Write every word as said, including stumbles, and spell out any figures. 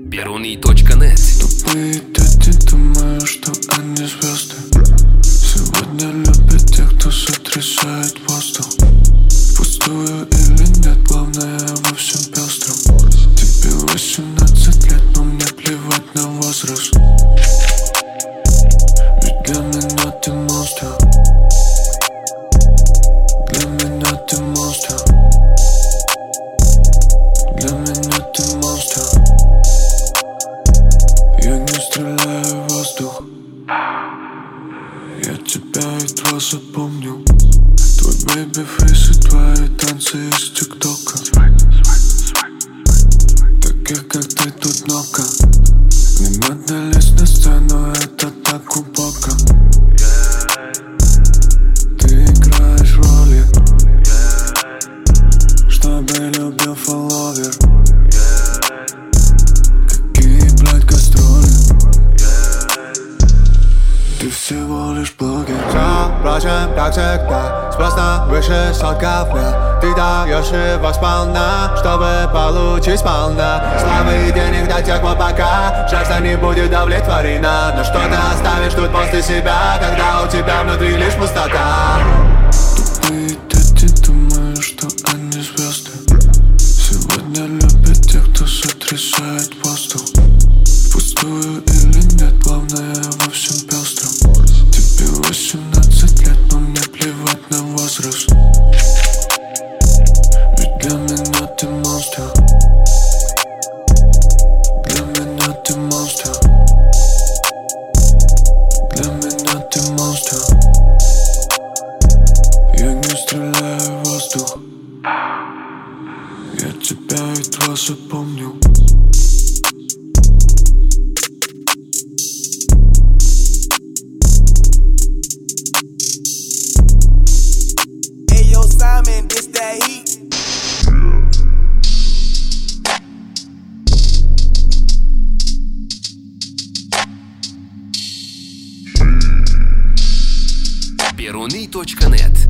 Перуний точка нет. Тупые дети думают, что они звезды. Сегодня любят тех, кто сотрясает воздух. Пустую или нет, главное во всем пестром. Тебе восемнадцать лет, но мне плевать на возраст. Ведь для меня ты монстр. Для меня ты монстр. Для меня ты монстр. Я не стреляю в воздух. Я тебя едва запомнил. Твой бэйби-фейс и твои танцы из тиктока. Таких как ты тут много. Не надо лезть на сцену, это так глубоко. Ты играешь роли, чтобы любил фолловер. Какие, блядь, гастроли? Ты всего лишь блогер. Все прочим, как всегда, спросна выше сотка в мя. Ты даешь его сполна, чтобы получить сполна славы и денег до тех пор, пока жажда не будет удовлетворена. Но что ты оставишь тут после себя, когда у тебя внутри лишь пустота? Тупые дети думают, что они звезды. Сегодня любят тех, кто сотрясает воздух. Пустую или нет, главное во всем пестром. Тебе восемнадцать лет, но мне плевать на возраст. Ведь для меня ты монстр. Для меня ты монстр. Для меня ты монстр. Я не стреляю в воздух. Я тебя едва запомнил. Yo, Simon, this that heat. Перуний точка нет.